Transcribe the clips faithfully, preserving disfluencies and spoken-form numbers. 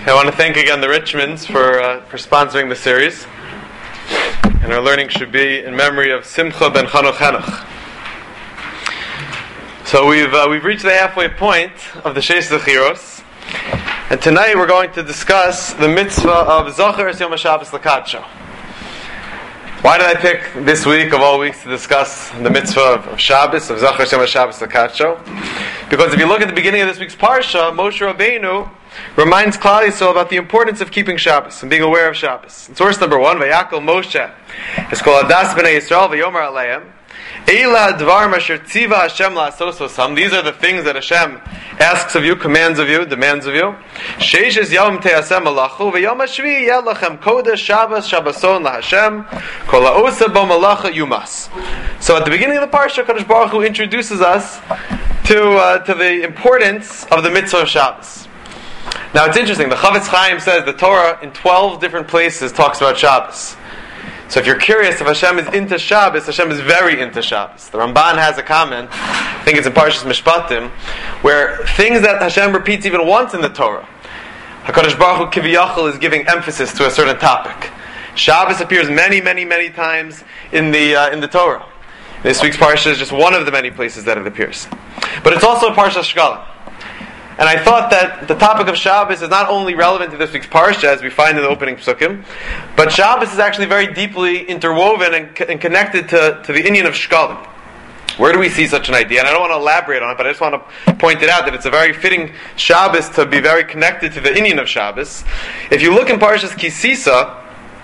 I want to thank again the Richmonds for uh, for sponsoring the series. And our learning should be in memory of Simcha ben Chanoch Henoch. So we've uh, we've reached the halfway point of the Sheish Zechiros, and tonight we're going to discuss the mitzvah of Zocher es Yom HaShabbos L'Kadsho. Why did I pick this week of all weeks to discuss the mitzvah of, of Shabbos, of Zocher es Yom HaShabbos L'Kadsho? Because if you look at the beginning of this week's parsha, Moshe Rabbeinu reminds Klal Yisrael about the importance of keeping Shabbos and being aware of Shabbos. In source number one, Vayakol Moshe, it's called Adas B'nai Yisrael V'yomer Aleim, Eila Dvar Masher Tziva Hashem La'asos Osam. These are the things that Hashem asks of you, commands of you, demands of you. Sheish es Yom Te'asem Malachu V'yom HaShvi Yeh Lachem Kodesh Shabbos Shabboson LaHashem Kol Ha'osa Bo Malacha Yumas. So at the beginning of the parsha, Kadosh Baruch Hu introduces us to uh, to the importance of the mitzvah of Shabbos. Now it's interesting, the Chavetz Chaim says the Torah in twelve different places talks about Shabbos. So if you're curious if Hashem is into Shabbos, Hashem is very into Shabbos. The Ramban has a comment, I think it's in Parshas Mishpatim, where things that Hashem repeats even once in the Torah, HaKadosh Baruch Hu Kiviyachol is giving emphasis to a certain topic. Shabbos appears many, many, many times in the uh, in the Torah. This week's Parsha is just one of the many places that it appears. But it's also a Parsha Shkalim. And I thought that the topic of Shabbos is not only relevant to this week's Parsha, as we find in the opening Psukim, but Shabbos is actually very deeply interwoven and, and connected to, to the Indian of Shkalim. Where do we see such an idea? And I don't want to elaborate on it, but I just want to point it out that it's a very fitting Shabbos to be very connected to the Indian of Shabbos. If you look in Parshas Kisisa,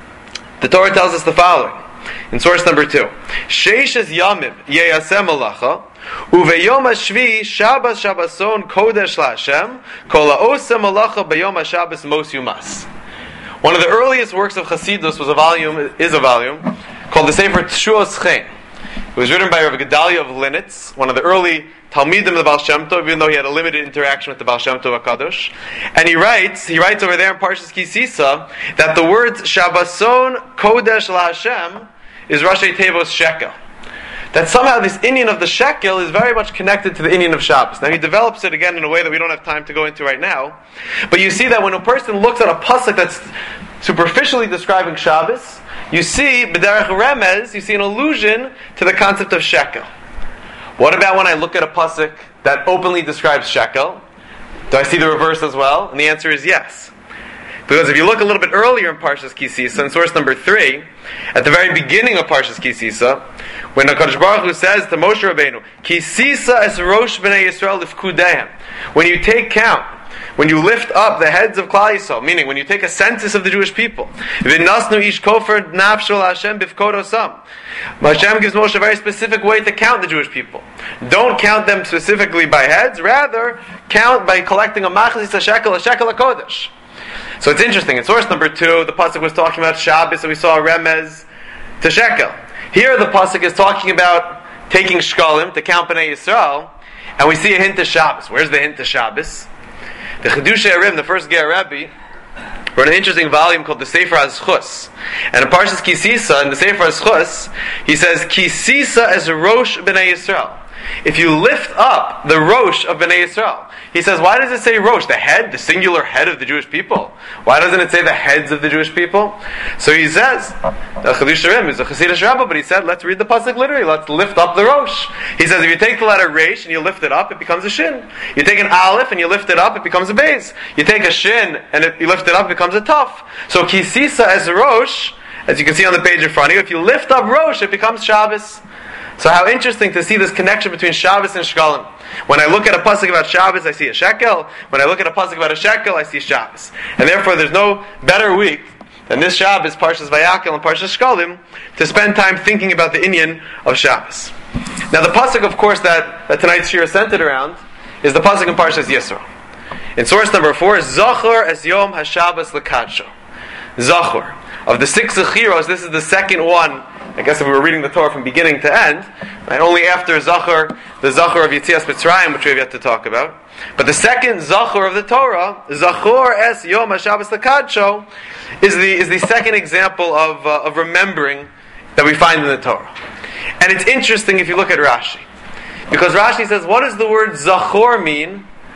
the Torah tells us the following. In source number two, Sheish es Yamim Yeyasem Malacha Uveyom HaShvi Shabbos Shabboson Kodesh LaHashem Kol Ha'osa Malacha B'Yom HaShabbos Mos Yumas. One of the earliest works of Chassidus was a volume, is a volume called the Sefer Teshuos Chen. It was written by Rav Gedalia of Linitz, one of the early Talmidim of the Baal Shem Tov, even though he had a limited interaction with the Baal Shem Tov HaKadosh. And he writes, he writes over there in Parshas Kisisa, that the words Shabboson Kodesh LaHashem is Rashi Tevos Shekel. That somehow this Indian of the shekel is very much connected to the Indian of Shabbos. Now he develops it again in a way that we don't have time to go into right now. But you see that when a person looks at a pasuk that's superficially describing Shabbos, you see, b'derech remez, you see an allusion to the concept of shekel. What about when I look at a pasuk that openly describes shekel? Do I see the reverse as well? And the answer is yes. Because if you look a little bit earlier in Parshas Kisisa, in source number three, at the very beginning of Parshas Kisisa, when HaKadosh Baruch Hu says to Moshe Rabbeinu, Kisisa es rosh b'nei Yisrael lifkudehem, when you take count, when you lift up the heads of Klal Yisrael, meaning when you take a census of the Jewish people, v'nasnu ish kofer nafsho Hashem bifkod osam, Hashem gives Moshe a very specific way to count the Jewish people. Don't count them specifically by heads, rather count by collecting a machzis, a shekel, a shekel, a kodesh. So it's interesting. In source number two, the pasuk was talking about Shabbos, and we saw a remez to shekel. Here, the pasuk is talking about taking shkalim to count b'nei Yisrael, and we see a hint to Shabbos. Where's the hint to Shabbos? The Chiddushei Arim, the first Ger Rebbe, wrote an interesting volume called the Sefer HaZchus. And in Parshas Kisisa, in the Sefer HaZchus, he says, Kisisa es rosh b'nei Yisrael. If you lift up the rosh of b'nei Yisrael, he says, why does it say rosh, the head, the singular head of the Jewish people? Why doesn't it say the heads of the Jewish people? So he says, the Chiddushei Arim is a Chassidish Rabbah, but he said, let's read the pasuk literally, let's lift up the rosh. He says, if you take the letter resh and you lift it up, it becomes a shin. You take an aleph and you lift it up, it becomes a beis. You take a shin and if you lift it up, it becomes a taf. So kisisa as rosh, as you can see on the page in front of you, if you lift up rosh, it becomes Shabbos. So how interesting to see this connection between Shabbos and Shkalim. When I look at a pasuk about Shabbos, I see a shekel. When I look at a pasuk about a shekel, I see Shabbos. And therefore, there's no better week than this Shabbos, Parshas Vayakol and Parshas Shkalim, to spend time thinking about the Inyan of Shabbos. Now, the pasuk, of course, that, that tonight's shir is centered around is the pasuk in Parshas Yisro. In source number four, Zocher es Yom HaShabbos L'Kadsho. Zocher. Of the six Zechiros, this is the second one. I guess if we were reading the Torah from beginning to end, right, only after Zachor, the Zachor of Yetzias Mitzrayim, which we have yet to talk about. But the second Zachor of the Torah, Zachor es Yom HaShabbos L'Kadsho, is the is the second example of uh, of remembering that we find in the Torah. And it's interesting if you look at Rashi, because Rashi says, what does the word Zachor mean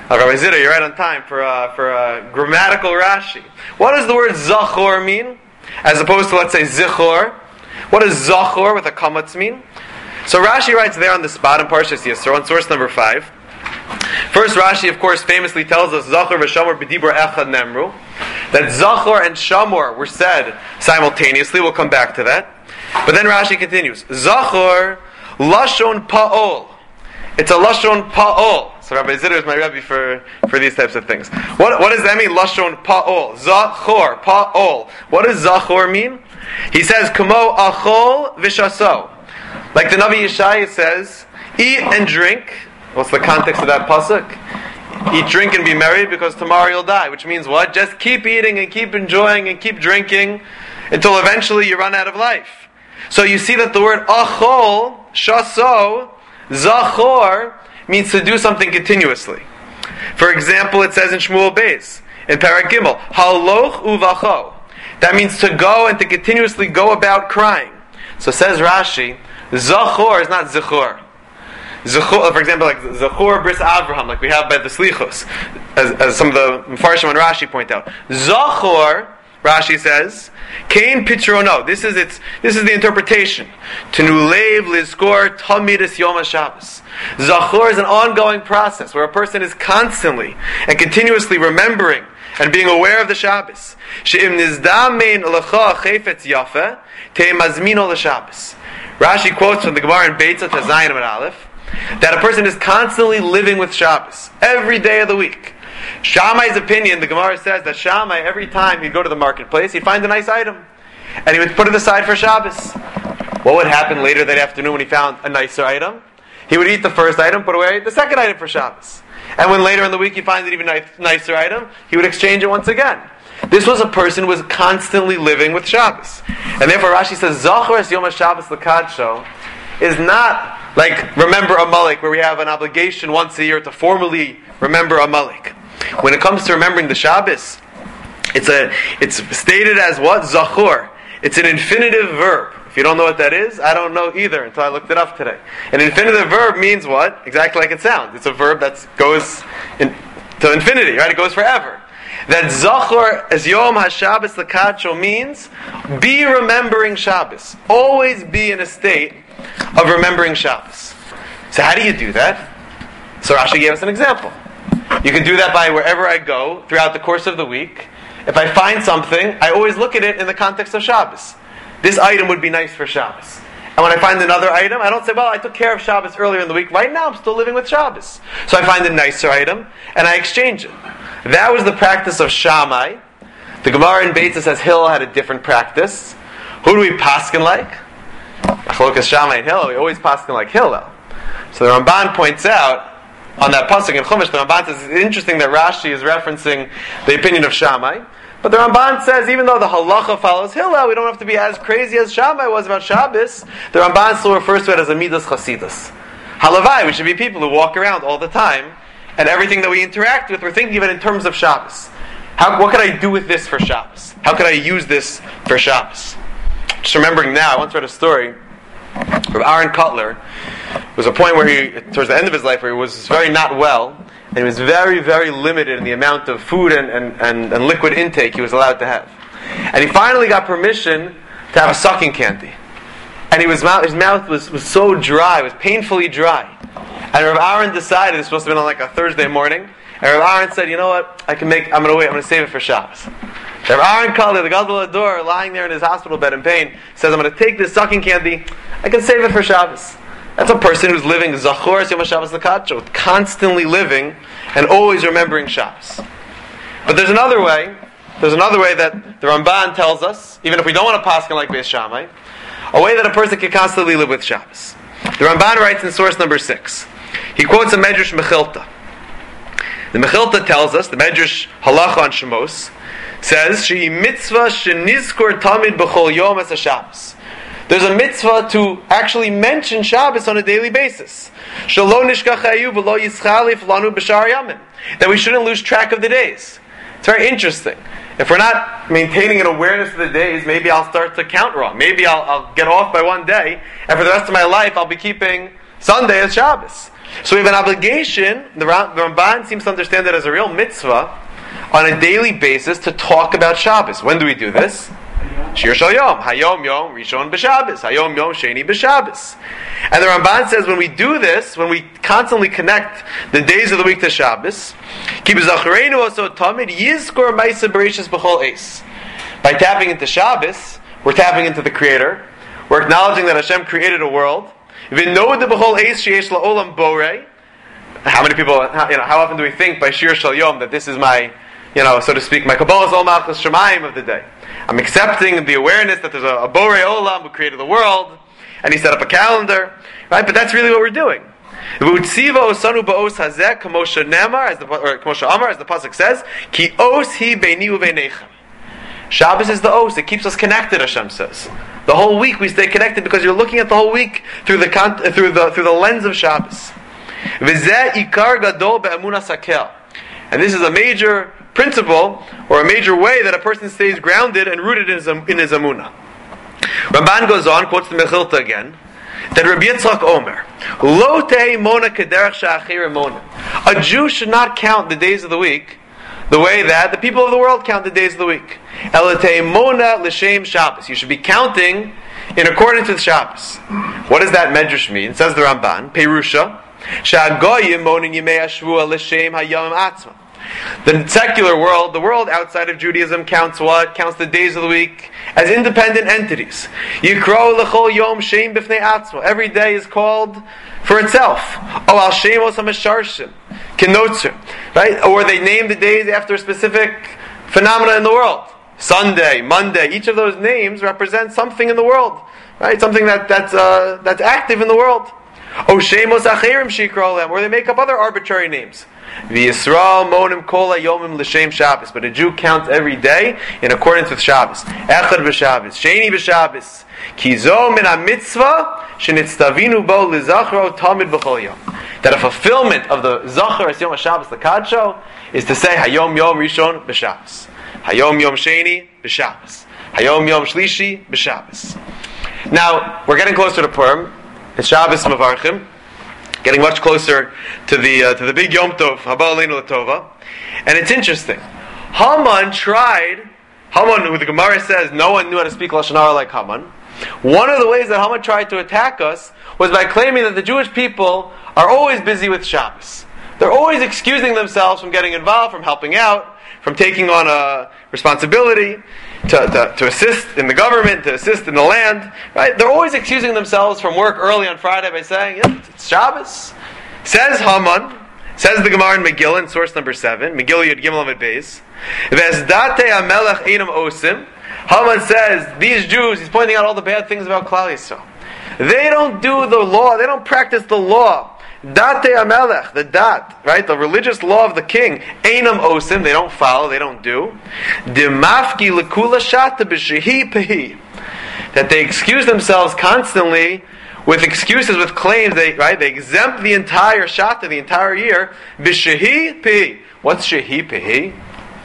Uh, Rabbi Zita, you're right on time for uh, for uh, grammatical Rashi. What does the word zachor mean, as opposed to, let's say, zichor? What does zachor with a kamatz mean? So Rashi writes there on the spot in Parshas Yisro, on source number five. First, Rashi, of course, famously tells us zachor v'shamor b'dibur echad nemru, that zachor and shamor were said simultaneously. We'll come back to that. But then Rashi continues, zachor lashon pa'ol. It's a lashon pa'ol. So Rabbi Zidder is my Rebbe for, for these types of things. What what does that mean? Lashon pa'ol. Zachor, pa'ol. What does zachor mean? He says, Kamo achol v'shaso. Like the Navi Yeshaya says, eat and drink. What's the context of that pasuk? Eat, drink, and be merry, because tomorrow you'll die. Which means what? Just keep eating and keep enjoying and keep drinking until eventually you run out of life. So you see that the word achol, shaso, zachor, means to do something continuously. For example, it says in Shmuel Beis, in Parak Gimel, haloch uvacho. That means to go and to continuously go about crying. So says Rashi, zachor is not zichor. Zachor, for example, like zachor bris Avraham, like we have by the Slichos, as, as some of the Mepharshim and Rashi point out. Zachor, Rashi says, Kain Pitrono. This is its. This is the interpretation. Tenulev lizkor tamidus yom HaShabbos. Zachor is an ongoing process where a person is constantly and continuously remembering and being aware of the Shabbos. She'im nizdamein lecha chayfetz yafa te'mazmino l'Shabbos. Rashi quotes from the Gemara in Beitzah Tzayin Amud Aleph that a person is constantly living with Shabbos every day of the week. Shammai's opinion, the Gemara says that Shammai, every time he'd go to the marketplace, he'd find a nice item, and he would put it aside for Shabbos. What would happen later that afternoon when he found a nicer item? He would eat the first item, put away the second item for Shabbos. And when later in the week he finds an even nice, nicer item, he would exchange it once again. This was a person who was constantly living with Shabbos. And therefore Rashi says, Zachor es Yom HaShabbos l'kadsho is not like remember Amalek, where we have an obligation once a year to formally remember Amalek. When it comes to remembering the Shabbos, it's a it's stated as what? Zachor. It's an infinitive verb. If you don't know what that is, I don't know either until I looked it up today. An infinitive verb means what? Exactly like it sounds. It's a verb that goes in, to infinity, right? It goes forever. That Zachor as Yom HaShabbos l'kadsho means be remembering Shabbos. Always be in a state of remembering Shabbos. So how do you do that? So Rashi gave us an example. You can do that by wherever I go throughout the course of the week. If I find something, I always look at it in the context of Shabbos. This item would be nice for Shabbos. And when I find another item, I don't say, well, I took care of Shabbos earlier in the week. Right now, I'm still living with Shabbos. So I find a nicer item, and I exchange it. That was the practice of Shammai. The Gemara in Beitzah says Hillel had a different practice. Who do we paskin like? Achlokas Shammai and Hillel. We always paskin like Hillel. So the Ramban points out, on that pasuk in Chumash, the Ramban says it's interesting that Rashi is referencing the opinion of Shammai. But the Ramban says, even though the halacha follows Hillel, we don't have to be as crazy as Shammai was about Shabbos. The Ramban still refers to it as a midas chasidus. Halavai, we should be people who walk around all the time, and everything that we interact with, we're thinking of it in terms of Shabbos. How, what could I do with this for Shabbos? How could I use this for Shabbos? Just remembering now, I once read a story of Aaron Cutler. It was a point where he, towards the end of his life, where he was very not well, and he was very, very limited in the amount of food and, and, and, and liquid intake he was allowed to have. And he finally got permission to have a sucking candy. And he was, his mouth was, was so dry, it was painfully dry. And Rav Aaron decided, this must have been on like a Thursday morning, and Rav Aaron said, you know what, I can make, I'm going to wait, I'm going to save it for Shabbos. Rav Aaron Cutler, the Gadol Ador, lying there in his hospital bed in pain, says, I'm going to take this sucking candy, I can save it for Shabbos. That's a person who's living Zachor Yom HaShabbos l'kadsho, constantly living and always remembering Shabbos. But there's another way. There's another way that the Ramban tells us, even if we don't want to paskin like Beis Shammai, a way that a person can constantly live with Shabbos. The Ramban writes in source number six. He quotes a Medrash Mechilta. The Mechilta tells us, the Medrash Halacha on Shemos, says, She'i mitzvah shenizkor tamid b'chol yom es HaShabbos. There's a mitzvah to actually mention Shabbos on a daily basis. That we shouldn't lose track of the days. It's very interesting. If we're not maintaining an awareness of the days, maybe I'll start to count wrong. Maybe I'll, I'll get off by one day, and for the rest of my life I'll be keeping Sunday as Shabbos. So we have an obligation, the Ramban seems to understand it as a real mitzvah, on a daily basis to talk about Shabbos. When do we do this? Shir Shal Yom. Hayom Yom Rishon B'Shabbos. Hayom Yom Sheni B'Shabbos. And the Ramban says when we do this, when we constantly connect the days of the week to Shabbos, Ki b'zachareinu also tamid yizkor ma'aseh bereishis b'chol eis. By tapping into Shabbos, we're tapping into the Creator. We're acknowledging that Hashem created a world. V'nod b'chol eis sheyesh la'olam borei. How many people, how, you know, how often do we think by Shir Shal Yom that this is my, you know, so to speak, my Kabbalah Zol Malchus Shemayim of the day? I'm accepting the awareness that there's a, a Borei Olam who created the world, and he set up a calendar, right? But that's really what we're doing. V'utziva osanu ba'os hazeh k'moshe nemar, as the or k'moshe amar, as the pasuk says, ki os hi beini u'veinechem. Shabbos is the os; it keeps us connected. Hashem says the whole week we stay connected because you're looking at the whole week through the through the through the lens of Shabbos. V'zeh ikar gadol be'emunas hakel, and this is a major principle or a major way that a person stays grounded and rooted in his, in his amunah. Ramban goes on, quotes the Mechilta again, that Rabbi Yitzchak Omer, Lo tei mona kederach sha'achir mona. A Jew should not count the days of the week the way that the people of the world count the days of the week. Ela tei mona l'shem Shabbos. You should be counting in accordance with Shabbos. What does that medrash mean? It says the Ramban, Perusha, sha'goyim monin yimei hashvua l'shem hayom atzma. The secular world, the world outside of Judaism, counts what? Counts the days of the week as independent entities. Yikro l'chol yom shem b'fnei atzmo. Every day is called for itself. Oh, al shemos ha'masharshin kinotzer, right? Or they name the days after a specific phenomena in the world. Sunday, Monday. Each of those names represents something in the world, right? Something that that's uh, that's active in the world. Oh, shemos acherim shikro lem, or they make up other arbitrary names. V'Yisrael monim kol hayomim l'shem Shabbos, but a Jew counts every day in accordance with Shabbos. Echad b'Shabbos, Sheni b'Shabbos, ki zo min ha-mitzvah shenitztavinu bo l'zachro tamid b'chol yom. That a fulfillment of the Zachar es Yom HaShabbos l'Kadsho is to say Hayom Yom Rishon b'Shabbos, Hayom Yom Sheni b'Shabbos, Hayom Yom Shlishi b'Shabbos. Now we're getting closer to Purim. It's Shabbos Mavarchim. Getting much closer to the uh, to the big Yom Tov, Haba Aleinu L'Tova, and it's interesting. Haman tried. Haman, who the Gemara says no one knew how to speak Lashon Hara like Haman. One of the ways that Haman tried to attack us was by claiming that the Jewish people are always busy with Shabbos. They're always excusing themselves from getting involved, from helping out, from taking on a responsibility to, to, to assist in the government, to assist in the land. Right? They're always excusing themselves from work early on Friday by saying, yeah, it's Shabbos. Says Haman, says the Gemara in Megillah, in source number seven, Megillah Yud Gimel Amud Beis, V'ezdate HaMelech Einam Osim. Haman says, these Jews, he's pointing out all the bad things about Klal Yisrael. They don't do the law, they don't practice the law. Date HaMelech, the dat, right? The religious law of the king. Einam Osim, they don't follow, they don't do. Dimafki L'kula Shata B'Shehi Pehi. That they excuse themselves constantly with excuses, with claims, they right? They exempt the entire Shata, the entire year. B'Shehi Pehi. What's Shehi Pehi?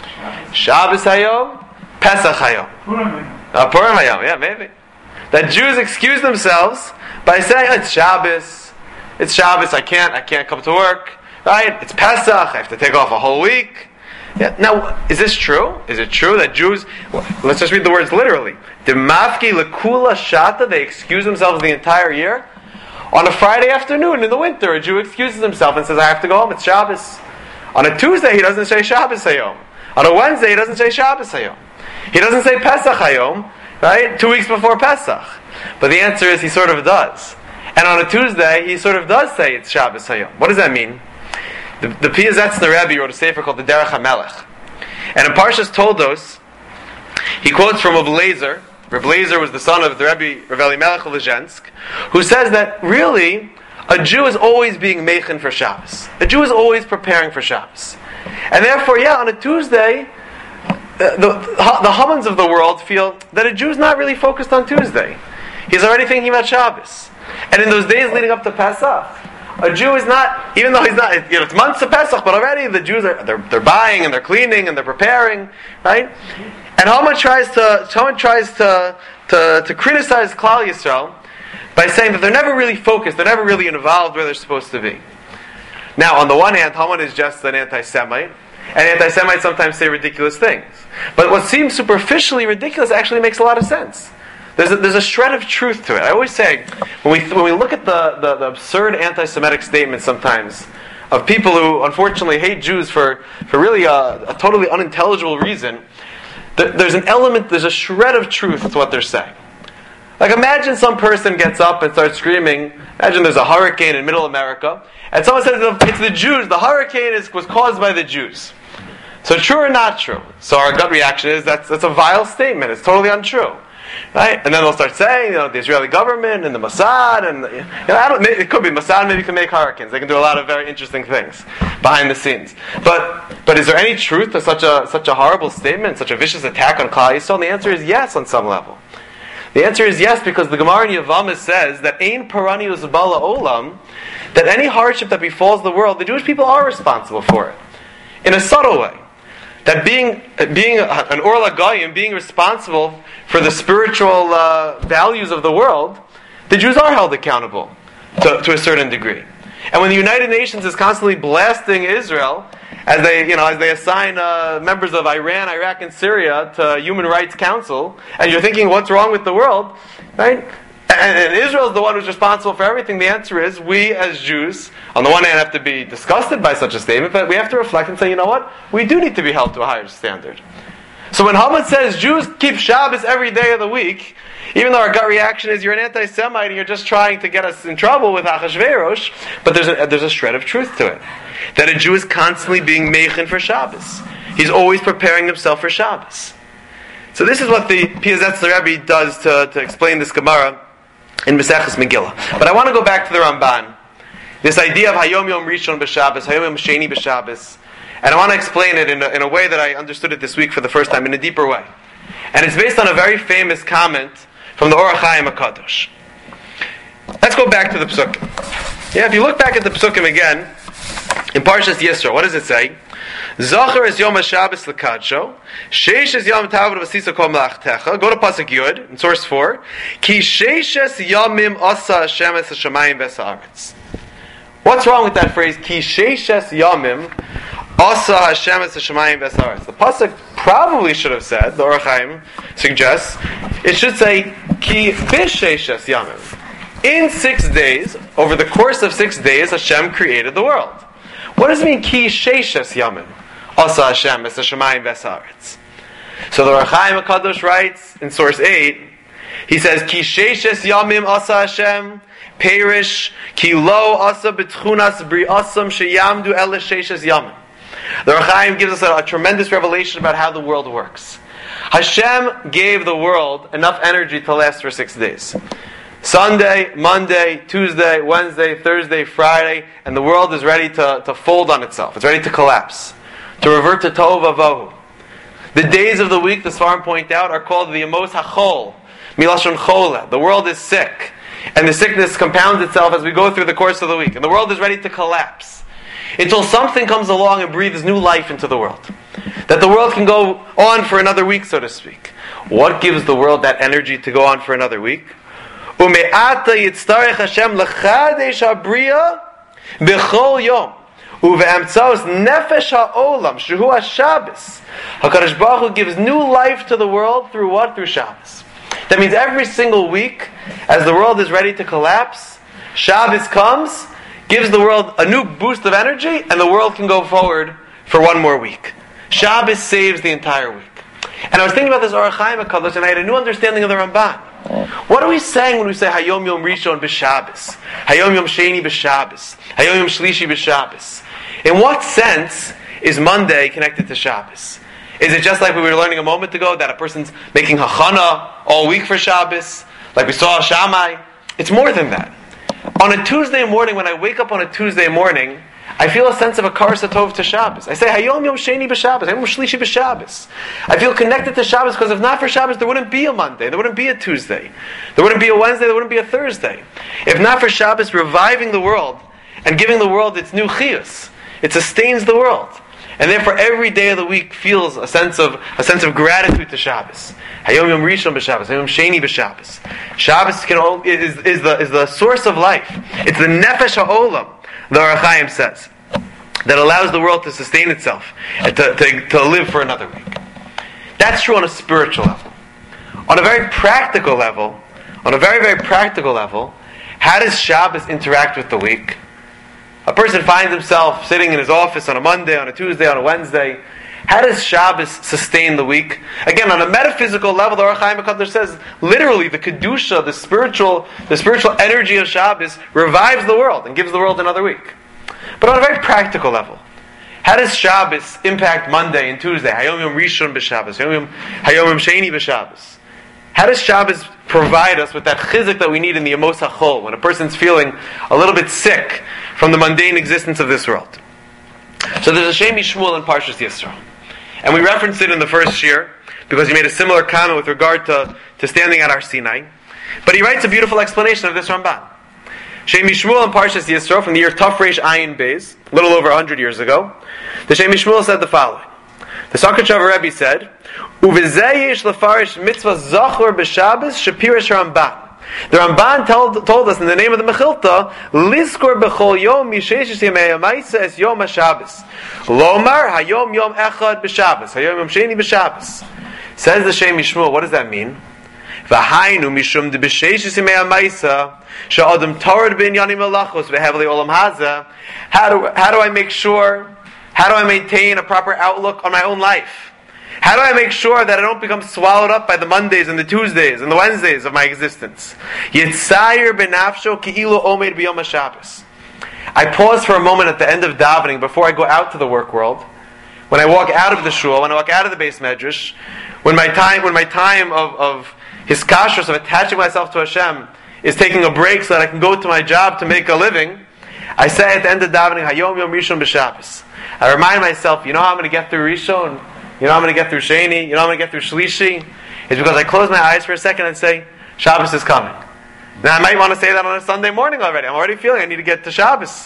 Shabbos Hayom, Pesach Hayom. Uh, Purim Hayom, yeah, maybe. That Jews excuse themselves by saying, oh, it's Shabbos. It's Shabbos, I can't, I can't come to work, right? It's Pesach, I have to take off a whole week. Yeah. Now, is this true? Is it true that Jews, well, let's just read the words literally. Dimafki lekula shata, they excuse themselves the entire year. On a Friday afternoon in the winter, a Jew excuses himself and says, I have to go home, it's Shabbos. On a Tuesday, he doesn't say Shabbos Hayom. On a Wednesday, he doesn't say Shabbos Hayom. He doesn't say Pesach Hayom, right? Two weeks before Pesach. But the answer is he sort of does. And on a Tuesday, he sort of does say it's Shabbos Hayom. What does that mean? The, the Piazetzner Rebbe wrote a sefer called the Derech HaMelech. And in Parshas Toldos, he quotes from Reb Eliezer. Reb Eliezer was the son of the Rebbe Rav Elimelech of Lezhensk, who says that really, a Jew is always being meichen for Shabbos. A Jew is always preparing for Shabbos. And therefore, yeah, on a Tuesday, the, the, the Hamans of the world feel that a Jew is not really focused on Tuesday. He's already thinking about Shabbos. And in those days leading up to Pesach, a Jew is not, even though he's not, you know, it's months of Pesach, but already the Jews are, they're, they're buying and they're cleaning and they're preparing, right? And Haman tries to, Haman tries to, to, to criticize Klal Yisrael by saying that they're never really focused, they're never really involved where they're supposed to be. Now, on the one hand, Haman is just an anti-Semite, and anti-Semites sometimes say ridiculous things. But what seems superficially ridiculous actually makes a lot of sense. There's a, there's a shred of truth to it. I always say, when we when we look at the, the, the absurd anti-Semitic statements sometimes of people who unfortunately hate Jews for, for really a, a totally unintelligible reason, th- there's an element, there's a shred of truth to what they're saying. Like imagine some person gets up and starts screaming, imagine there's a hurricane in middle America, and someone says it's the Jews, the hurricane is, was caused by the Jews. So true or not true? So our gut reaction is that's, that's a vile statement, it's totally untrue. Right? And then they'll start saying, you know, the Israeli government and the Mossad, and you know, I don't, it could be Mossad maybe can make hurricanes. They can do a lot of very interesting things behind the scenes. But but is there any truth to such a such a horrible statement, such a vicious attack on Klal Yisrael? And the answer is yes, on some level. The answer is yes, because the Gemara in Yevamah says that Ein Parani Uzbala Olam, that any hardship that befalls the world, the Jewish people are responsible for it in a subtle way. That being being an Or LaGoyim, being responsible for the spiritual uh, values of the world, the Jews are held accountable to, to a certain degree. And when the United Nations is constantly blasting Israel, as they you know as they assign uh, members of Iran, Iraq, and Syria to Human Rights Council, and you're thinking, what's wrong with the world, right? And, and Israel is the one who's responsible for everything. The answer is, we as Jews, on the one hand, have to be disgusted by such a statement, but we have to reflect and say, you know what? We do need to be held to a higher standard. So when Haman says Jews keep Shabbos every day of the week, even though our gut reaction is you're an anti-Semite and you're just trying to get us in trouble with Achashverosh, but there's a, there's a shred of truth to it. That a Jew is constantly being meichin for Shabbos. He's always preparing himself for Shabbos. So this is what the Piazetz Rebbe does to, to explain this Gemara in Maseches Megillah. But I want to go back to the Ramban. This idea of Hayom Yom Rishon b'Shabbos, Hayom Yom Sheni b'Shabbos. And I want to explain it in a, in a way that I understood it this week for the first time, in a deeper way. And it's based on a very famous comment from the Or HaChaim HaKadosh. Let's go back to the Psukim. Yeah, if you look back at the Psukim again, in Parshas Yisro, what does it say? Zachar es Yom HaShabbos l'kadsho, Sheish es Yom Tavod v'sisa kol melachtecha. Go to Pasuk Yud, in source four. Ki Sheish es Yomim asa Hashem es hashamayim v'es haaretz. What's wrong with that phrase? Ki Sheish es Yomim asa Hashem es hashamayim v'es haaretz. The Pasuk probably should have said, the Or HaChaim suggests, it should say Ki B'Sheish es Yomim. In six days, over the course of six days, Hashem created the world. What does it mean, Ki Sheishes Yamim? Asa Hashem es hashamayim v'es haaretz. So the Or HaChaim HaKadosh writes in source eight, he says, Ki Sheishes Yamim Asa Hashem, Perish, Ki Lo Asa B'tchunas Bri'asam Sheyamdu Ele Sheishes Yamim. The Or HaChaim gives us a, a tremendous revelation about how the world works. Hashem gave the world enough energy to last for six days. Sunday, Monday, Tuesday, Wednesday, Thursday, Friday, and the world is ready to, to fold on itself. It's ready to collapse, to revert to Tohu Vavohu. The days of the week, the Sfarim point out, are called the Yemos HaChol, Milashon Chola. The world is sick, and the sickness compounds itself as we go through the course of the week, and the world is ready to collapse until something comes along and breathes new life into the world. That the world can go on for another week, so to speak. What gives the world that energy to go on for another week? Ume'ata yitztarech Hashem l'chadesh habriya b'chol yom uve'emtzaos nefesh ha'olam shehu ha'Shabbos. HaKadosh Baruch Hu gives new life to the world through what? Through Shabbos. That means every single week, as the world is ready to collapse, Shabbos comes, gives the world a new boost of energy, and the world can go forward for one more week. Shabbos saves the entire week. And I was thinking about this Or HaChaim HaKadosh, and I had a new understanding of the Ramban. What are we saying when we say Hayom Yom Rishon b'Shabbos, Hayom Yom Sheni b'Shabbos, Hayom Yom Shlishi b'Shabbos? In what sense is Monday connected to Shabbos? Is it just like we were learning a moment ago, that a person's making hachana all week for Shabbos, like we saw Shammai? It's more than that. On a Tuesday morning, when I wake up on a Tuesday morning, I feel a sense of a kar satov to Shabbos. I say, Hayom Yom Sheni b'Shabbos, Hayom Yom Shlishi b'Shabbos. I feel connected to Shabbos, because if not for Shabbos, there wouldn't be a Monday, there wouldn't be a Tuesday, there wouldn't be a Wednesday, there wouldn't be a Thursday. If not for Shabbos reviving the world and giving the world its new chiyus, it sustains the world. And therefore every day of the week feels a sense of a sense of gratitude to Shabbos. Hayom Yom Rishon b'Shabbos, Hayom Yom Sheni b'Shabbos. Shabbos can, is, is, the, is the source of life. It's the nefesh ha'olam, the Or HaChaim says. that allows the world to sustain itself and to, to, to live for another week. That's true on a spiritual level. On a very practical level, on a very, very practical level, how does Shabbos interact with the week? A person finds himself sitting in his office on a Monday, on a Tuesday, on a Wednesday. How does Shabbos sustain the week? Again, on a metaphysical level, the Or Chaim HaKadosh says, literally, the Kedusha, the spiritual, the spiritual energy of Shabbos revives the world and gives the world another week. But on a very practical level, how does Shabbos impact Monday and Tuesday? Hayom Yom Rishon b'Shabbos, Hayom Yom Sheni b'Shabbos. How does Shabbos provide us with that chizuk that we need in the Amos HaChol, when a person's feeling a little bit sick from the mundane existence of this world? So there's a Shem Yishmuel in Parshas Yisro. And we referenced it in the first year, because he made a similar comment with regard to, to standing at Har Sinai. But he writes a beautiful explanation of this Ramban. Shem Yishmuel in Parshas Yisro, from the year Tafresh Ayin Beis, a little over one hundred years ago, the Shem Yishmuel said the following. The Sakhachover Rebbe said, Uvizeh yesh lefarish mitzvah zachor b'Shabbos shepirish Ramban. The Ramban told, told us in the name of the Mechilta, Liskor b'chol yom misheshes yemei ha'maisa es yom ha'Shabbos. Lomar hayom yom echad b'Shabbos. Hayom yom sheni b'Shabbos. Says the Shem Yishmuel, what does that mean? V'hainu mishum de b'sheshes yemei ha'maisa she'adam torad b'inyanim malachos v'hevli olam haza. How do how do I make sure? How do I maintain a proper outlook on my own life? How do I make sure that I don't become swallowed up by the Mondays and the Tuesdays and the Wednesdays of my existence? Yitzayir benafsho ki'ilu omed b'yom ha'Shabbos. I pause for a moment at the end of davening before I go out to the work world. When I walk out of the shul, when I walk out of the Beis Medrash, when my time, when my time of, of hiskashrus, of attaching myself to Hashem, is taking a break so that I can go to my job to make a living, I say at the end of davening, Hayom Yom Rishon b'Shabbos. I remind myself, you know how I'm going to get through Rishon? You know I'm going to get through Sheni? You know I'm going to get through Shlishi? It's because I close my eyes for a second and say, Shabbos is coming. Now I might want to say that on a Sunday morning already. I'm already feeling I need to get to Shabbos.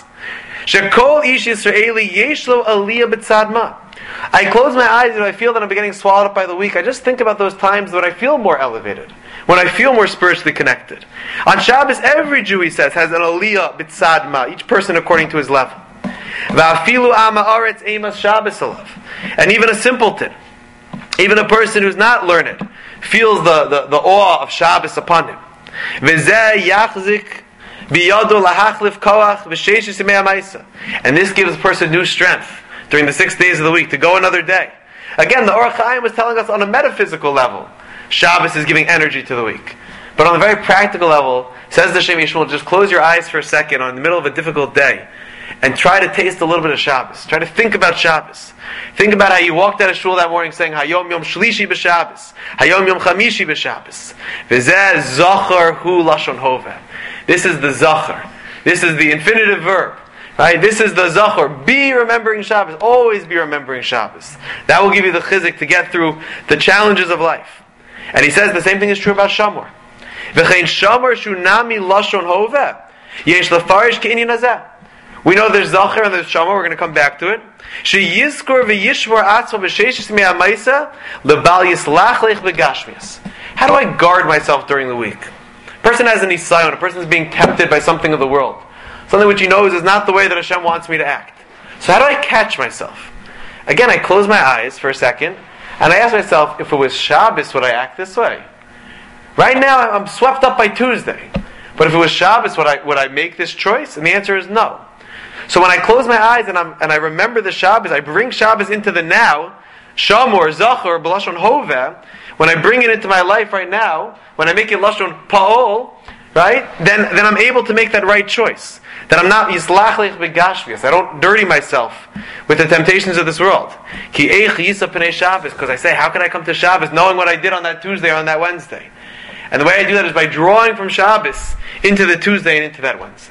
Shekol ish Yisraeli yeshlo aliyah b'tzadma. I close my eyes and I feel that I'm getting swallowed up by the week. I just think about those times when I feel more elevated, when I feel more spiritually connected. On Shabbos, every Jew, he says, has an aliyah b'tzadma, each person according to his level. Va'afilu ama aretz emas Shabbos alav. And even a simpleton, even a person who's not learned, feels the, the, the awe of Shabbos upon him. V'zeh yachzik biyado lahachlif koach v'sheish yimei ha'maisa. And this gives a person new strength during the six days of the week to go another day. Again, the Or Chaim was telling us on a metaphysical level, Shabbos is giving energy to the week. But on a very practical level, says the Shem Yishmuel, just close your eyes for a second on the middle of a difficult day and try to taste a little bit of Shabbos. Try to think about Shabbos. Think about how you walked out of shul that morning saying, Hayom Yom Shlishi b'Shabbos, Hayom Yom Chamishi b'Shabbos. V'zeh Zachar hu Lashon Hoveh. This is the Zachar. This is the infinitive verb. Right? This is the Zachar. Be remembering Shabbos. Always be remembering Shabbos. That will give you the chizik to get through the challenges of life. And he says the same thing is true about Shamor. V'chein Shamor shunami Lashon Hoveh. Yesh lefarish ke'inyan hazeh. We know there's Zachar and there's Shamor. We're going to come back to it. She yizkor v'yishmor atzmo v'sheishis me'amaisa lebal yislach lech v'gashmias. How do I guard myself during the week? A person has an isayon. A person is being tempted by something of the world, something which he knows is not the way that Hashem wants me to act. So how do I catch myself? Again, I close my eyes for a second and I ask myself, if it was Shabbos, would I act this way? Right now, I'm swept up by Tuesday. But if it was Shabbos, would I would I make this choice? And the answer is no. So when I close my eyes and, I'm, and I remember the Shabbos, I bring Shabbos into the now, Shamor, Zachor, B'lashon Hoveh, when I bring it into my life right now, when I make it Lashon Pa'ol, right, then, then I'm able to make that right choice. That I'm not Yislach Lech B'gashmias. I don't dirty myself with the temptations of this world. Ki Eich Yisa P'nei Shabbos, because I say, how can I come to Shabbos knowing what I did on that Tuesday or on that Wednesday? And the way I do that is by drawing from Shabbos into the Tuesday and into that Wednesday.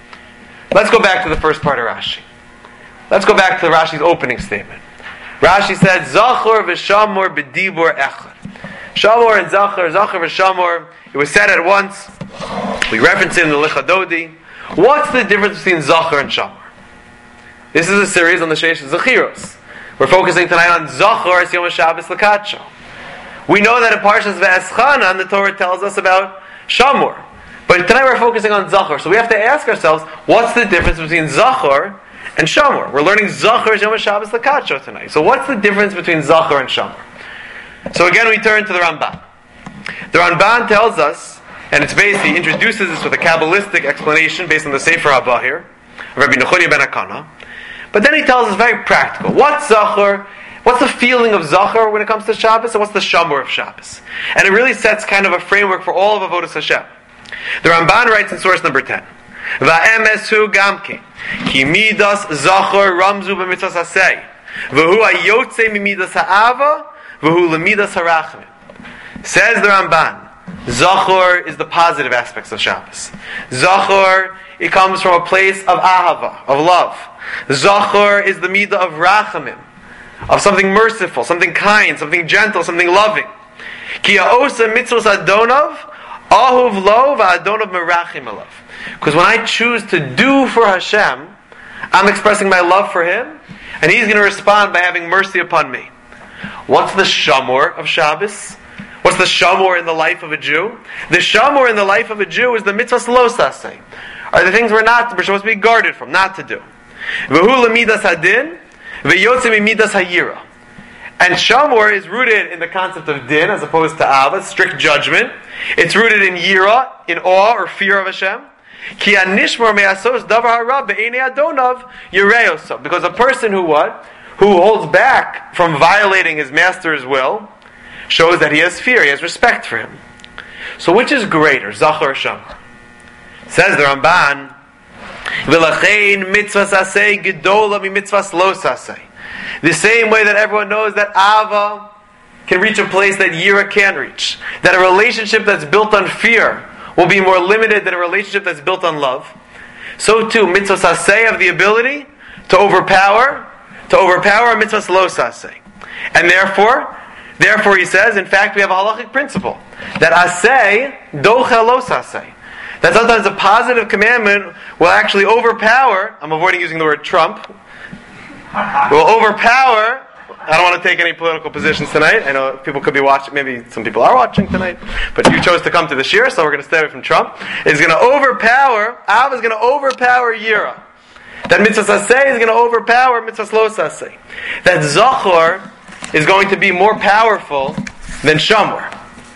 Let's go back to the first part of Rashi. Let's go back to Rashi's opening statement. Rashi said, Zachor v'shamor b'dibur echad. Shamor and Zachor, Zachor v'shamor, it was said at once. We reference it in the Lichadodi. What's the difference between Zachor and Shamor? This is a series on the Sheish Zechiros. We're focusing tonight on Zachor as Yom HaShabbos L'Kadsho. We know that in Parshas Ve'eschanan, the Torah tells us about Shamor. But tonight we're focusing on Zachor. So we have to ask ourselves, what's the difference between Zachor and Shamor. We're learning Zachor Yom Shabbos Lakacho tonight. So what's the difference between Zachor and Shamor? So again, we turn to the Ramban. The Ramban tells us, and it's based, he introduces this with a Kabbalistic explanation based on the Sefer HaBahir, Rabbi Nechonia ben Akana. But then he tells us very practical. What's Zachor? What's the feeling of Zachor when it comes to Shabbos? And what's the Shamor of Shabbos? And it really sets kind of a framework for all of Avodas Hashem. The Ramban writes in source number ten, Va'emesu gamke, ki midas Zachor ramzu b'mitzvos asay, v'hu ayotze mimidas ha'ava, v'hu lemidas harachmim. Says the Ramban, Zachor is the positive aspects of Shabbos. Zachor, it comes from a place of ahava, of love. Zachor is the midah of rachamim, of something merciful, something kind, something gentle, something loving. Ki ha'osa mitzvos adonav, ahuv lo va'adonav merachim alav. Because when I choose to do for Hashem, I'm expressing my love for Him, and He's going to respond by having mercy upon me. What's the shamor of Shabbos? What's the shamor in the life of a Jew? The shamor in the life of a Jew is the mitzvahs lo saseh, are the things we're not, we're supposed to be guarded from, not to do. V'hu lemidas hadin, v'yotze mimidas hayira. And shamor is rooted in the concept of din, as opposed to ava, strict judgment. It's rooted in yira, in awe or fear of Hashem. Ki anishmor me'asos davar hara be'enei adonav yireosav. Because a person who what? Who holds back from violating his master's will shows that he has fear, he has respect for him. So which is greater, Zachor or Shamor? Says the Ramban, V'lachein mitzvah saseh gedola mi mitzvah lo saseh. The same way that everyone knows that Ava can reach a place that Yira can't reach. That a relationship that's built on fear will be more limited than a relationship that's built on love. So too, mitzvah saseh have the ability to overpower, to overpower mitzvah lo saseh. And therefore, therefore he says, in fact, we have a halachic principle that aseh docha lo saseh. That sometimes a positive commandment will actually overpower, I'm avoiding using the word Trump, will overpower, I don't want to take any political positions tonight. I know people could be watching, maybe some people are watching tonight, but you chose to come to the shir, so we're going to stay away from Trump. It's going to overpower, Av is going to overpower Yira. That mitzvah saseh is going to overpower mitzvah lo saseh. That Zachor is going to be more powerful than Shamor.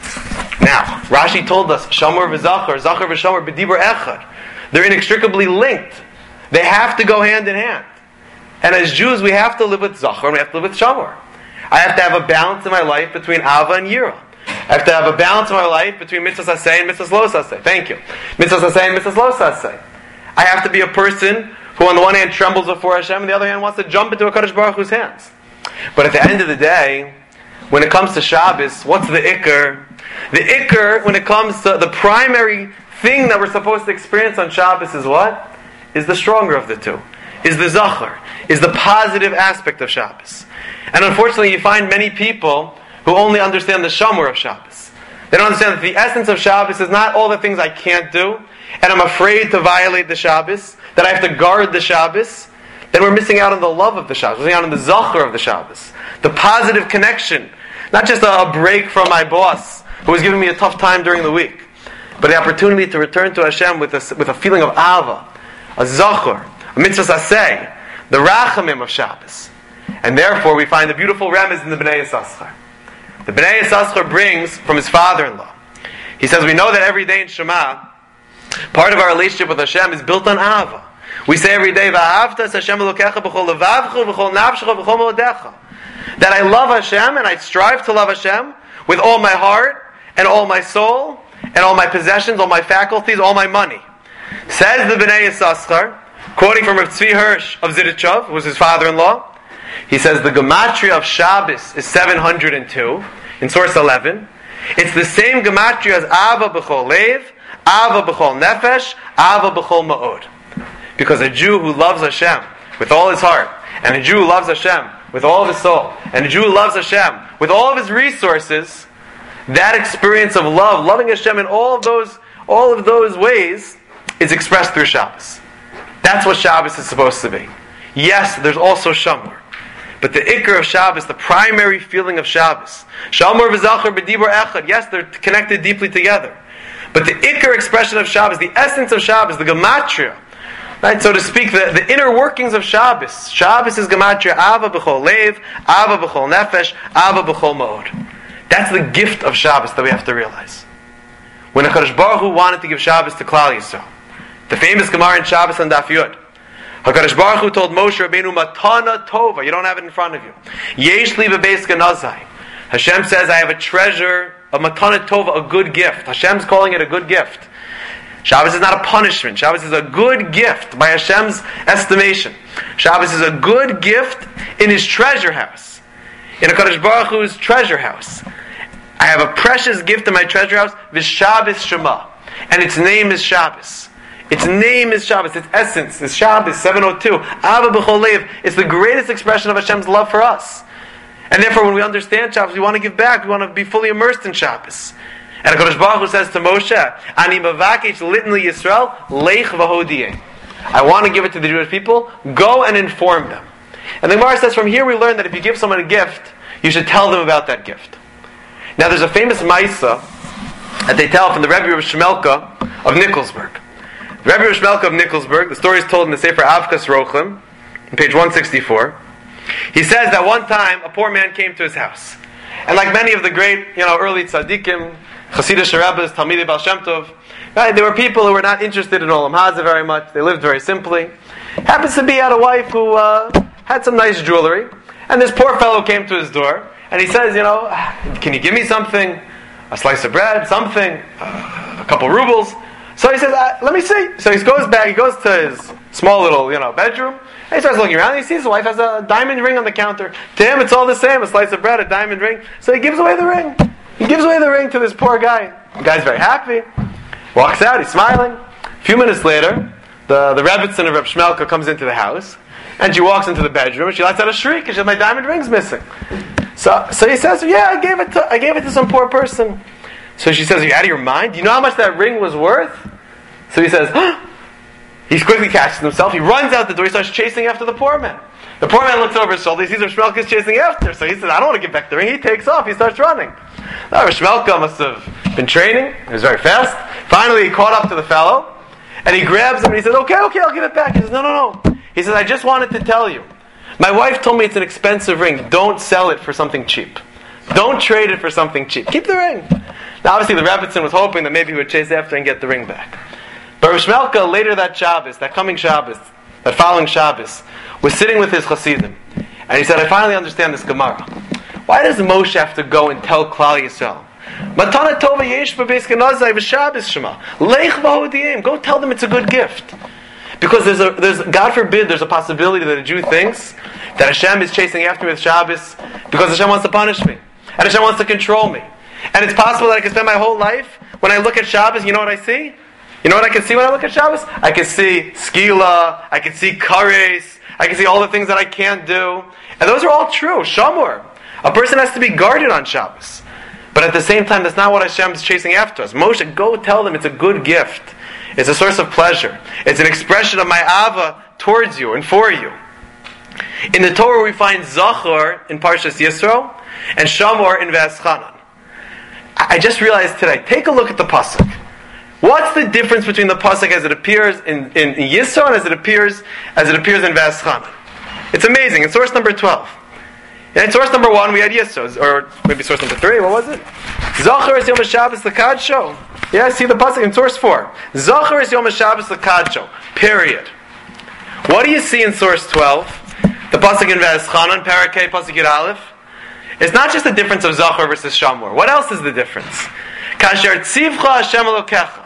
Now, Rashi told us, Shamor v'Zachor, Zachor v'Shamor b'dibur echad. They're inextricably linked. They have to go hand in hand. And as Jews, we have to live with Zachor and we have to live with Shamor. I have to have a balance in my life between Ava and Yira. I have to have a balance in my life between mitzvah saseh and mitzvah lo saseh. Thank you. Mitzvah saseh and mitzvah lo saseh. I have to be a person who on the one hand trembles before Hashem, and on the other hand wants to jump into a Kadosh Baruch Hu's hands. But at the end of the day, when it comes to Shabbos, what's the ikr? The ikr, when it comes to the primary thing that we're supposed to experience on Shabbos is what? Is the stronger of the two. Is the Zachor. Is the positive aspect of Shabbos. And unfortunately, you find many people who only understand the Shamor of Shabbos. They don't understand that the essence of Shabbos is not all the things I can't do, and I'm afraid to violate the Shabbos, that I have to guard the Shabbos. Then we're missing out on the love of the Shabbos. We're missing out on the Zachor of the Shabbos. The positive connection. Not just a break from my boss, who was giving me a tough time during the week, but the opportunity to return to Hashem with a, with a feeling of Ava, a Zachor, a mitzvah saseh, the Rachamim of Shabbos. And therefore we find the beautiful remez in the Bnei Yissaschar. The Bnei Yissaschar brings from his father-in-law. He says, we know that every day in Shema, part of our relationship with Hashem is built on Ava. We say every day, V'ahavta Hashem Elokecha b'chol levavcha b'chol nafshecha b'chol me'odecha. That I love Hashem and I strive to love Hashem with all my heart and all my soul and all my possessions, all my faculties, all my money. Says the Bnei Yissaschar, quoting from Rav Tzvi Hirsch of Ziditchov, who was his father-in-law, he says the gematria of Shabbos is seven hundred two in source eleven. It's the same gematria as Ava b'chol lev, Ava b'chol nefesh, Ava b'chol ma'od. Because a Jew who loves Hashem with all his heart, and a Jew who loves Hashem with all of his soul, and a Jew who loves Hashem with all of his resources, that experience of love, loving Hashem in all of those, all of those ways, is expressed through Shabbos. That's what Shabbos is supposed to be. Yes, there's also Shamor. But the ikr of Shabbos, the primary feeling of Shabbos, Shamor v'Zachor b'dibur echad, yes, they're connected deeply together. But the ikr expression of Shabbos, the essence of Shabbos, the gematria, Right, so to speak, the, the inner workings of Shabbos. Shabbos is gematria Ava b'chol lev, Ava b'chol nefesh, Ava b'chol ma'od. That's the gift of Shabbos that we have to realize. When HaKadosh Baruch Hu wanted to give Shabbos to Klal Yisrael, the famous Gemara in Shabbos on Daf Yud, HaKadosh Baruch Hu told Moshe Rabbeinu, Matana Tova, you don't have it in front of you. Yesh li b'beis ganazai. Hashem says, I have a treasure, a Matana Tova, a good gift. Hashem's calling it a good gift. Shabbos is not a punishment. Shabbos is a good gift by Hashem's estimation. Shabbos is a good gift in His treasure house, in HaKadosh Baruch Hu's treasure house. I have a precious gift in my treasure house, V'Shabbos Shema, and its name is Shabbos. Its name is Shabbos. Its essence is Shabbos seven oh two. Ava b'chol lev. It's the greatest expression of Hashem's love for us, and therefore, when we understand Shabbos, we want to give back. We want to be fully immersed in Shabbos. And HaKadosh Baruch Hu says to Moshe, Ani mavakesh litn li Yisrael, leich v'hodiyeh. I want to give it to the Jewish people. Go and inform them. And the Gemara says, from here we learn that if you give someone a gift, you should tell them about that gift. Now there's a famous Maisa that they tell from the Rebbe of Shmelka of Nikolsburg. The Rebbe of Shmelka of Nikolsburg, the story is told in the Sefer Avkas Rochlim, on page one sixty-four. He says that one time a poor man came to his house. And like many of the great, you know, early tzaddikim, Hasidic Rebbes, Talmidei Baal Shem Tov, right, there were people who were not interested in Olam Hazeh very much. They lived very simply. Happens to be had a wife who uh, had some nice jewelry. And this poor fellow came to his door, and he says, you know, can you give me something? A slice of bread, something, uh, a couple rubles. So he says, uh, let me see. So he goes back, he goes to his small little, you know, bedroom, and he starts looking around, and he sees his wife has a diamond ring on the counter. To him, it's all the same, a slice of bread, a diamond ring. So he gives away the ring. He gives away the ring to this poor guy. The guy's very happy. Walks out, he's smiling. A few minutes later, the, the Rebbitzin of Reb Shmelka comes into the house, and she walks into the bedroom, and she lets out a shriek, and she says, my diamond ring's missing. So, so he says, yeah, I gave it to, I gave it to some poor person. So she says, are you out of your mind? Do you know how much that ring was worth? So he says, huh? He quickly catches himself, he runs out the door, he starts chasing after the poor man. The poor man looks over his shoulder, he sees Reb Shmelka is chasing after, so he says, I don't want to give back the ring. He takes off, he starts running. Now Reb Shmelka must have been training, he was very fast. Finally he caught up to the fellow, and he grabs him and he says, okay, okay, I'll give it back. He says, no, no, no. He says, I just wanted to tell you, my wife told me it's an expensive ring. Don't sell it for something cheap. Don't trade it for something cheap. Keep the ring. Now obviously the Rebbitzin was hoping that maybe he would chase after and get the ring back. But Reb Shmelka, later that Shabbos, that coming Shabbos, that following Shabbos, was sitting with his Hasidim. And he said, I finally understand this Gemara. Why does Moshe have to go and tell Klal Yisrael? Matana tova yesh b'beis ganazai v'Shabbos shema. Leich v'hodiyim. Go tell them it's a good gift. Because there's a, there's, God forbid, there's a possibility that a Jew thinks that Hashem is chasing after me with Shabbos because Hashem wants to punish me. And Hashem wants to control me. And it's possible that I can spend my whole life, when I look at Shabbos, you know what I see? You know what I can see when I look at Shabbos? I can see skila, I can see kares, I can see all the things that I can't do. And those are all true. Shamor. A person has to be guarded on Shabbos. But at the same time, that's not what Hashem is chasing after us. Moshe, go tell them it's a good gift. It's a source of pleasure. It's an expression of my ava towards you and for you. In the Torah we find Zachor in Parshas Yisro and Shamor in V'eschanan. I just realized today, take a look at the pasuk. What's the difference between the pasuk as it appears in, in, in Yisro and as it appears as it appears in V'eschanan? It's amazing. In source number twelve. And in source number one we had Yisro, or maybe source number three, what was it? Zachor es Yom HaShabbos l'kadsho. Yeah, see the pasuk in source four. Zachor es Yom HaShabbos l'kadsho. Period. What do you see in source twelve? The pasuk in V'eschanan, Parakeh, pasuk Yud Aleph. It's not just the difference of Zachor versus Shamor. What else is the difference? Kasher tzivcha Hashem elokecha.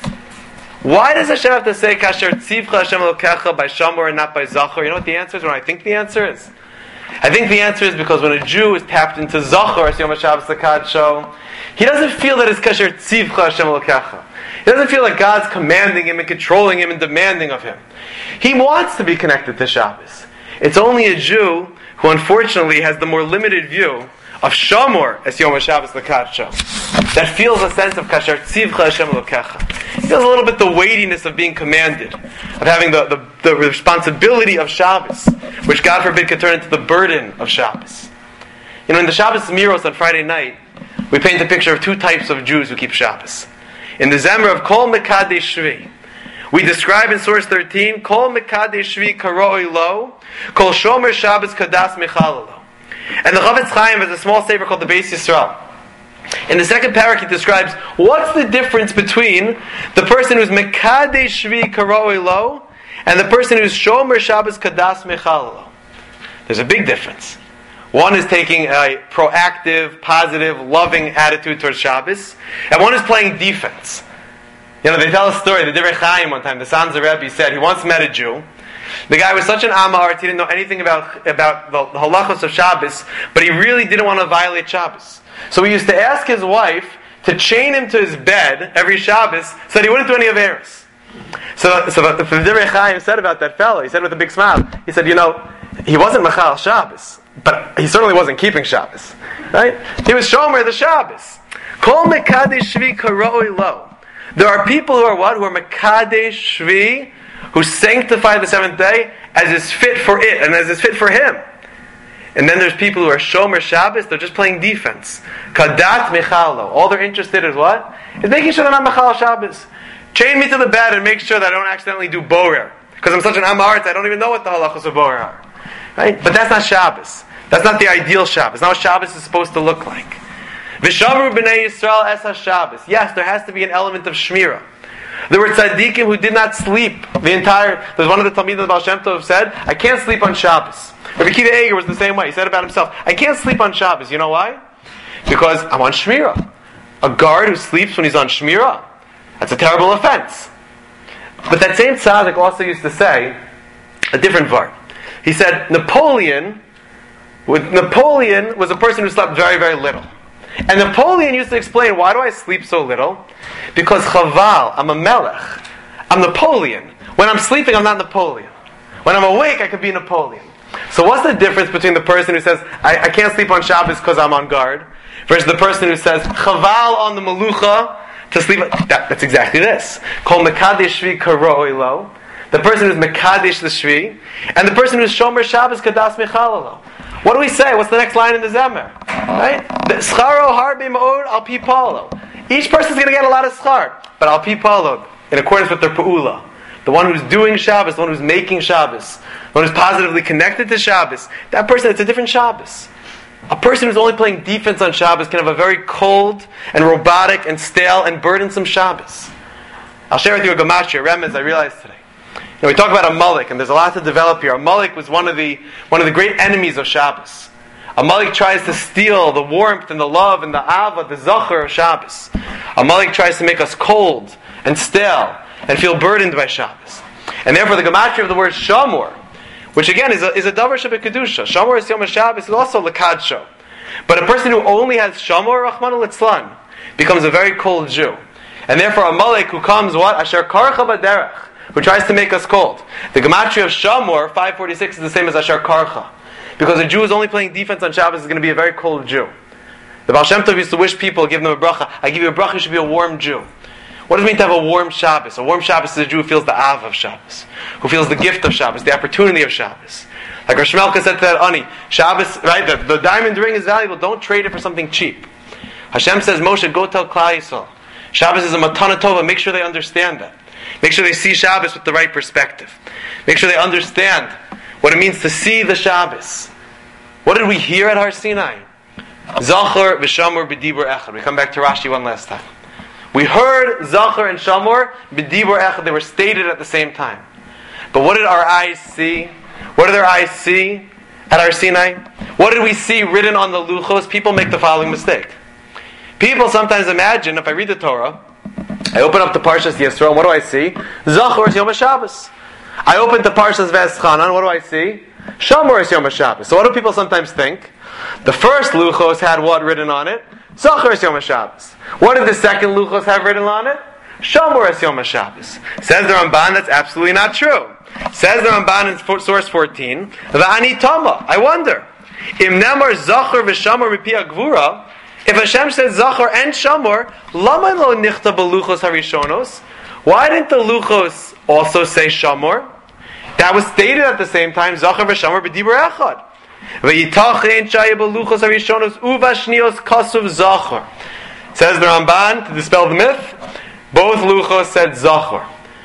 Why does Hashem have to say Kasher tzivcha Hashem elokecha by Shamor and not by Zachor? You know what the answer is? What I think the answer is? I think the answer is because when a Jew is tapped into Zachor es Yom HaShabbos l'kadsho, he doesn't feel that it's Kasher tzivcha Hashem elokecha. He doesn't feel like God's commanding him and controlling him and demanding of him. He wants to be connected to Shabbos. It's only a Jew who unfortunately has the more limited view of Shamor es Yom HaShabbos l'kadsho, that feels a sense of Kasher tzivcha Hashem elokecha. He feels a little bit the weightiness of being commanded, of having the, the, the responsibility of Shabbos, which God forbid could turn into the burden of Shabbos. You know, in the Shabbos Miros on Friday night, we paint a picture of two types of Jews who keep Shabbos. In the Zemer of Kol Mekadesh Shvi, We describe in source thirteen, Kol Mekadesh Shvi Karoi Lo, Kol Shomer Shabbos Kadas Mechalalo. And the Chavetz Chaim has a small sefer called the Beis Yisrael. In the second parak, he describes what's the difference between the person who's Mekadesh Shvi Karoi Lo and the person who's Shomer Shabbos Kadas Mechalalo. There's a big difference. One is taking a proactive, positive, loving attitude towards Shabbos, and one is playing defense. You know, they tell a story. The Divrei Chaim one time, the Sanzer Rebbe said he once met a Jew. The guy was such an Amar, he didn't know anything about, about the, the halachos of Shabbos, but he really didn't want to violate Shabbos. So he used to ask his wife to chain him to his bed every Shabbos so that he wouldn't do any averos. So, so the, the Divrei Chaim said about that fellow, he said with a big smile, he said, you know, he wasn't Machal Shabbos, but he certainly wasn't keeping Shabbos. Right? He was Shomer the Shabbos. Kol Mekadesh Shvi Karoi Lo. There are people who are what? Who are Mekadesh Shvi, who sanctify the seventh day as is fit for it and as is fit for him. And then there's people who are Shomer Shabbos, they're just playing defense. Kadat Mechalo. All they're interested in is what? Is making sure they're not Mechal Shabbos. Chain me to the bed and make sure that I don't accidentally do Borer. Because I'm such an Amaretz, I don't even know what the halachos of Borer are. Right? But that's not Shabbos. That's not the ideal Shabbos. Not what Shabbos is supposed to look like. V'shavru b'nei Yisrael es ha-Shabbos. Yes, there has to be an element of shmira. There were tzaddikim who did not sleep the entire... There's one of the Talmidim of Baal Shem Tov said, I can't sleep on Shabbos. Rabbi Akiva Eiger was the same way. He said about himself, I can't sleep on Shabbos. You know why? Because I'm on shmira. A guard who sleeps when he's on shmira, that's a terrible offense. But that same tzaddik also used to say a different var. He said, Napoleon, with Napoleon was a person who slept very, very little. And Napoleon used to explain, why do I sleep so little? Because chaval, I'm a melech. I'm Napoleon. When I'm sleeping, I'm not Napoleon. When I'm awake, I could be Napoleon. So what's the difference between the person who says, I, I can't sleep on Shabbos because I'm on guard, versus the person who says, chaval on the malucha, to sleep... That, that's exactly this. Kol mekadesh shvi karoi lo. The person who's mekadesh the shvi, and the person who's shomer Shabbos kadas mechalalo. What do we say? What's the next line in the Zemer? Right? Scharo harbi ma'od al pi palo. Each person's going to get a lot of schar, but al pi palo, in accordance with their pa'ula. The one who's doing Shabbos, the one who's making Shabbos, the one who's positively connected to Shabbos, that person, it's a different Shabbos. A person who's only playing defense on Shabbos can have a very cold and robotic and stale and burdensome Shabbos. I'll share with you a gematria, a remez I realized today. You know, we talk about a Malik, and there's a lot to develop here. A Malik was one of the one of the great enemies of Shabbos. A Malik tries to steal the warmth and the love and the ava, the zachar of Shabbos. A Malik tries to make us cold and stale and feel burdened by Shabbos. And therefore the gematria of the word shamor, which again is a, is a davar shebek kedusha. Shamor is yom Shabbos, is also lekadsho. But a person who only has shamor, Rahman al-Itzlan, becomes a very cold Jew. And therefore a Malik who comes, what? Asher karcha b'derech, who tries to make us cold. The gematria of shamor, five forty-six, is the same as asher karcha. Because a Jew who's only playing defense on Shabbos is going to be a very cold Jew. The Baal Shem Tov used to wish people, give them a bracha. I give you a bracha, you should be a warm Jew. What does it mean to have a warm Shabbos? A warm Shabbos is a Jew who feels the av of Shabbos, who feels the gift of Shabbos, the opportunity of Shabbos. Like Rosh Melka said to that ani, Shabbos, right? The, the diamond ring is valuable. Don't trade it for something cheap. Hashem says, Moshe, go tell Klal Yisrael, Shabbos is a matana tova. Make sure they understand that. Make sure they see Shabbos with the right perspective. Make sure they understand what it means to see the Shabbos. What did we hear at Har Sinai? Zachar v'shamor b'dibur echad. We come back to Rashi one last time. We heard Zachar and Shamor b'dibur echad. They were stated at the same time. But what did our eyes see? What did their eyes see at Har Sinai? What did we see written on the luchos? People make the following mistake. People sometimes imagine, if I read the Torah, I open up the Parshas Yisro, and what do I see? Zachor is Yom HaShabbos. I open the Parshas V'eschanan, what do I see? Shamor is Yom HaShabbos. So what do people sometimes think? The first Luchos had what written on it? Zachor is Yom HaShabbos. What did the second Luchos have written on it? Shamor is Yom HaShabbos. Says the Ramban, that's absolutely not true. Says the Ramban in source fourteen, V'ani Tama. I wonder, Im Nemar Zachor V'Shamor Mipi Agvura, if Hashem says Zachor and Shamor, Lama lo nichta b'luchos harishonos? Why didn't the luchos also say Shamor? That was stated at the same time, Zachor v'Shamor b'dibur echad. V'yitach ein shaya b'luchos harishonos uvashnios kasuv Zachor. Says the Ramban, to dispel the myth, both luchos said Zachor.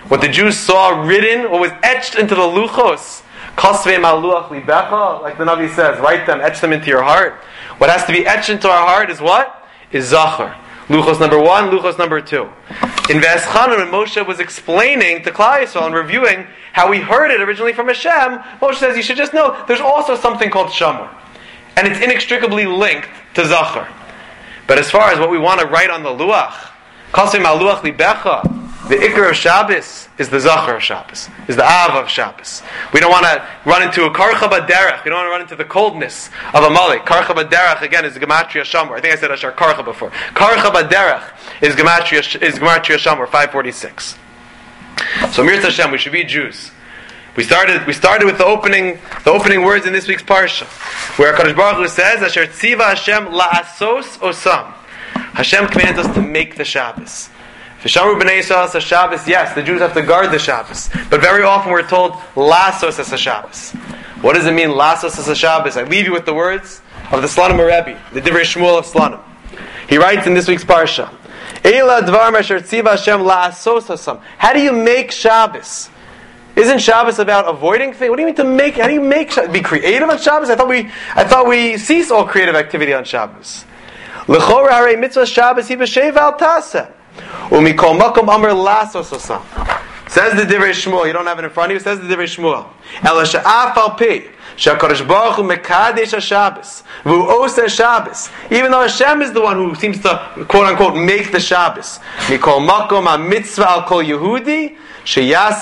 what the Jews saw written, what was etched into the luchos, kasvei maluach libecha, like the Navi says, write them, etch them into your heart. What has to be etched into our heart is what? Is Zachar. Luchos number one, Luchos number two. In V'eschanu, when Moshe was explaining to Klal Yisrael and reviewing how we heard it originally from Hashem, Moshe says you should just know there's also something called Shamar. And it's inextricably linked to Zachar. But as far as what we want to write on the Luach, Kasvei Maluach Libecha, the Iker of Shabbos is the Zachar of Shabbos, is the Av of Shabbos. We don't want to run into a Karcha B'derech. We don't want to run into the coldness of a Malik. Karcha B'derech, again, is Gematria Shamor. I think I said Ashar Karcha before. Karcha B'derech is Gematria, is Gematria Shamor, five forty-six. So Mirz Hashem, we should be Jews. We started. We started with the opening, the opening words in this week's parsha, where Hakadosh Baruch Hu says, "Asher tziva Hashem la'asos osam." Hashem commands us to make the Shabbos. V'shamru b'nei Yisrael as a Shabbos. Yes, the Jews have to guard the Shabbos, but very often we're told la'asos as a Shabbos. What does it mean, la'asos as a Shabbos? I leave you with the words of the Slonim Rebbe, the Divrei Shmuel of Slonim. He writes in this week's parsha, "Eila dvar asher tziva Hashem la'asos osam." How do you make Shabbos? Isn't Shabbos about avoiding things? What do you mean to make? How do you make Shabbos? Be creative on Shabbos? I thought we, I thought we cease all creative activity on Shabbos. L'chor harei mitzvah Shabbos hi b'sheva al taseh, u'mikol makom amar lasos osam. Says the Divrei Shmuel. You don't have it in front of you. Says the Divrei Shmuel. Ela she'af al pi she'Hakadosh Baruch Hu mekadesh haShabbos v'u'oseh Shabbos. Even though Hashem is the one who seems to quote unquote make the Shabbos. Mikol makom a mitzvah al kol Yehudi. We have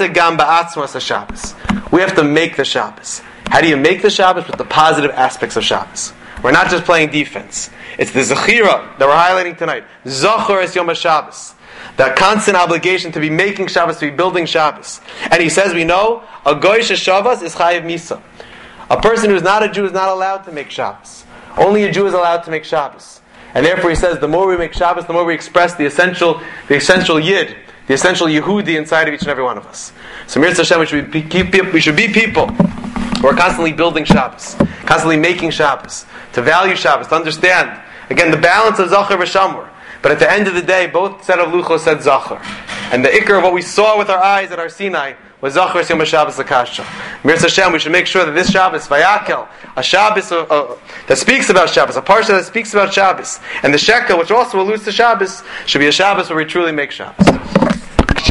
to make the Shabbos. How do you make the Shabbos? With the positive aspects of Shabbos. We're not just playing defense. It's the Zechira that we're highlighting tonight. Zachor es Yom HaShabbos. That constant obligation to be making Shabbos, to be building Shabbos. And he says, we know, a goy sheshavas is chayiv misa. A person who is not a Jew is not allowed to make Shabbos. Only a Jew is allowed to make Shabbos. And therefore he says, the more we make Shabbos, the more we express the essential, the essential Yid, the essential Yehudi inside of each and every one of us. So Mirz Hashem, we should be, keep, we should be people who are constantly building Shabbos, constantly making Shabbos, to value Shabbos, to understand, again, the balance of Zachar v'Shamor. But at the end of the day, both set of Luchos said Zachar. And the Iker of what we saw with our eyes at our Sinai was Zachar Yom HaShabbos L'Kasha. Mirz Hashem, we should make sure that this Shabbos, Vayakel, a Shabbos uh, uh, that speaks about Shabbos, a parsha that speaks about Shabbos, and the Shekel, which also alludes to Shabbos, should be a Shabbos where we truly make Shabbos.